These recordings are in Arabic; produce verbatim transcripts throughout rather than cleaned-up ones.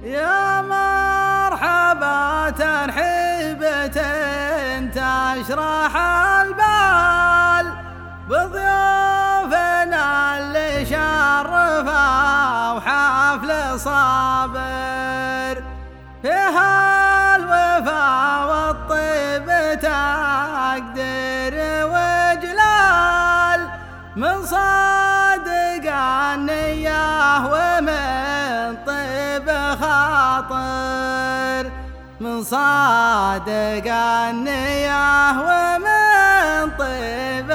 يا مرحبا ترحيبة تشرح البال بضيوفنا اللي شرفوا وحفل صابر فيها الوفا والطيب تقدير وجلال من صادق النية ومن طيب خاطر من صادق النية ومن طيب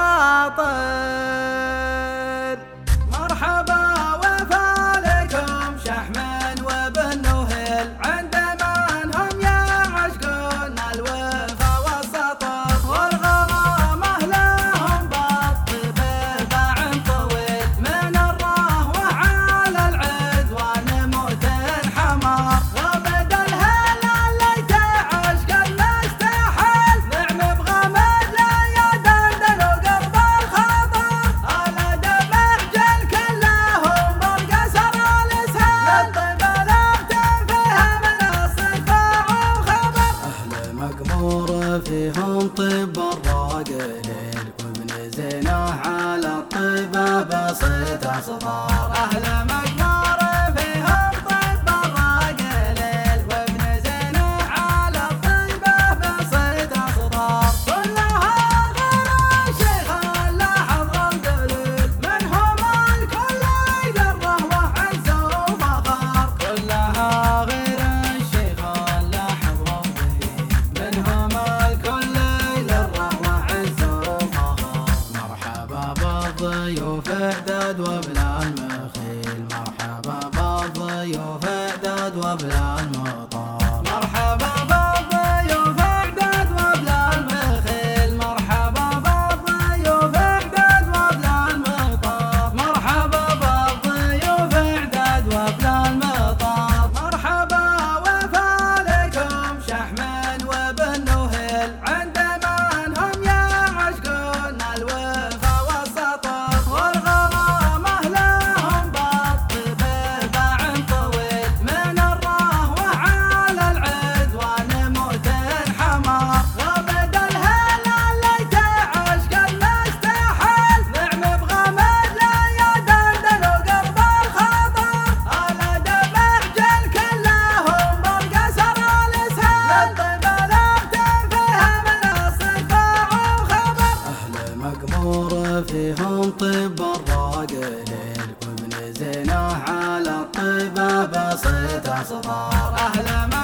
خاطر. مرحبا وفا لكم شحم وبالنهل عند من هم يعشقون الوفا والسطر والغرامة لهم بالطيب باع طويل من الرهوة على العدوان موت حمار غمد الهل اللي تعشق المستحيل نعم بغمد لا يدندن وقرب الخطر على دمع جل كلهم بالقصر الاسهال للطيب لابتن فيها من الصفاع وخبر أهل مقبور فيهم طب الراقلين وابن زينه على الطيبة بسيط أصغار. أهل مقبور فيهم طيب الراقليل وابن زينه على الطيبة بسيط أصغار كلها غير الشيخ لاحظ الدليل منهم الكل يدره وعز وفخار كلها غير الشيخ لاحظ الدليل منهم الكل يدره وعز وفخار. مرحبا بالضيوف اعداد وبلا المخيل مرحبا بالضيوف اعداد وبلا المطار. مرحبا بالضيوف اعداد وبلا المخيل مرحبا بالضيوف اعداد وبلا المطار مرحبا بالضيوف اعداد وبلا المطار. مرحبا وفا لكم شحم وبالنهل عند من هم يعشقون الوفا والسطر والغرامة لهم بالطيب باع طويل من الرهوة على العدوان موت حمار غمد الهل اللي تعشق المستحيل نعم بغمد لا يدندن وقرب الخطر على دمع جل كلهم بالقصر الاسهال للطيب لابتن فيها من الصفاع وخبر. أهل مقبور فيهم طب الراقلين وابن زينه على الطيبة بسيط أصغار. أهل